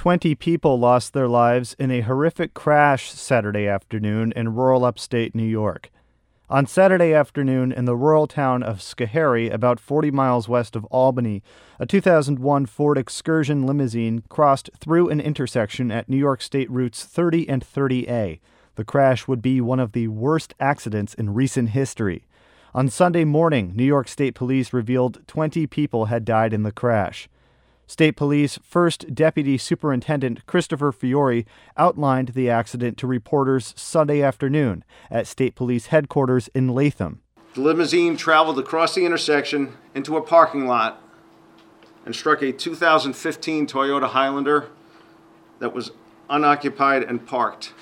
20 people lost their lives in a horrific crash Saturday afternoon in rural upstate New York. On Saturday afternoon in the rural town of Schoharie, about 40 miles west of Albany, a 2001 Ford Excursion limousine crossed through an intersection at New York State Routes 30 and 30A. The crash would be one of the worst accidents in recent history. On Sunday morning, New York State Police revealed 20 people had died in the crash. State Police First Deputy Superintendent Christopher Fiore outlined the accident to reporters Sunday afternoon at State Police headquarters in Latham. The limousine traveled across the intersection into a parking lot and struck a 2015 Toyota Highlander that was unoccupied and parked.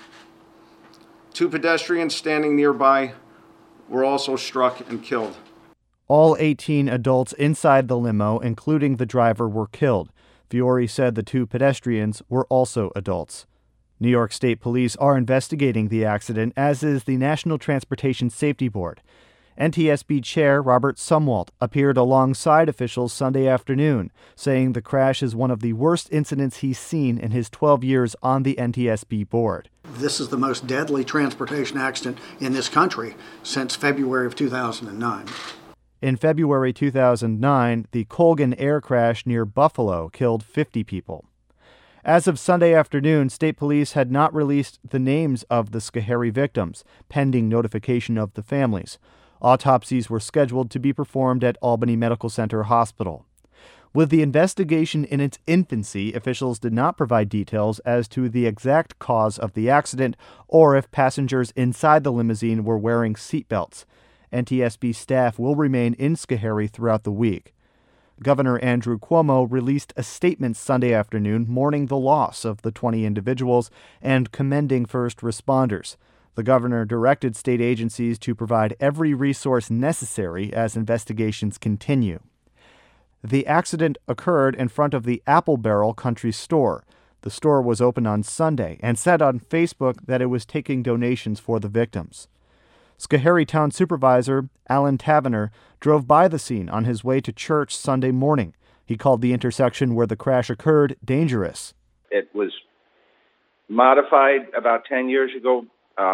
2 pedestrians standing nearby were also struck and killed. All 18 adults inside the limo, including the driver, were killed. Fiore said the 2 pedestrians were also adults. New York State Police are investigating the accident, as is the National Transportation Safety Board. NTSB Chair Robert Sumwalt appeared alongside officials Sunday afternoon, saying the crash is one of the worst incidents he's seen in his 12 years on the NTSB board. This is the most deadly transportation accident in this country since February of 2009. In February 2009, the Colgan air crash near Buffalo killed 50 people. As of Sunday afternoon, state police had not released the names of the Schoharie victims, pending notification of the families. Autopsies were scheduled to be performed at Albany Medical Center Hospital. With the investigation in its infancy, officials did not provide details as to the exact cause of the accident or if passengers inside the limousine were wearing seatbelts. NTSB staff will remain in Schoharie throughout the week. Governor Andrew Cuomo released a statement Sunday afternoon mourning the loss of the 20 individuals and commending first responders. The governor directed state agencies to provide every resource necessary as investigations continue. The accident occurred in front of the Apple Barrel Country Store. The store was open on Sunday and said on Facebook that it was taking donations for the victims. Schoharie Town Supervisor Alan Tavener drove by the scene on his way to church Sunday morning. He called the intersection where the crash occurred dangerous. It was modified about 10 years ago.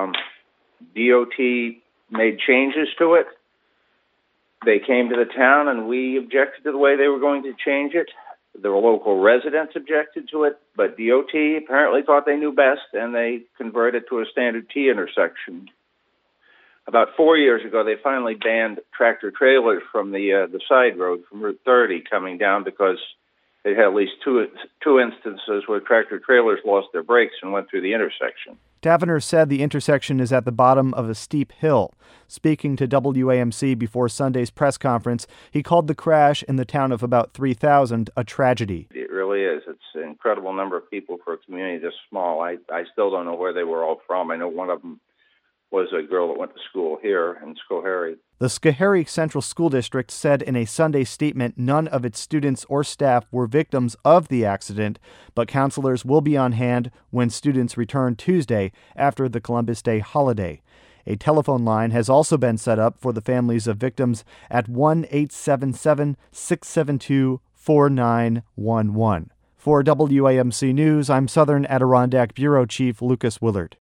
DOT made changes to it. They came to the town and we objected to the way they were going to change it. The local residents objected to it, but DOT apparently thought they knew best and they converted to a standard T intersection. About 4 years ago, they finally banned tractor trailers from the side road from Route 30 coming down because they had at least two instances where tractor trailers lost their brakes and went through the intersection. Tavener said the intersection is at the bottom of a steep hill. Speaking to WAMC before Sunday's press conference, he called the crash in the town of about 3,000 a tragedy. It really is. It's an incredible number of people for a community this small. I still don't know where they were all from. I know one of them was a girl that went to school here in Schoharie. The Schoharie Central School District said in a Sunday statement none of its students or staff were victims of the accident, but counselors will be on hand when students return Tuesday after the Columbus Day holiday. A telephone line has also been set up for the families of victims at 1-877-672-4911. For WAMC News, I'm Southern Adirondack Bureau Chief Lucas Willard.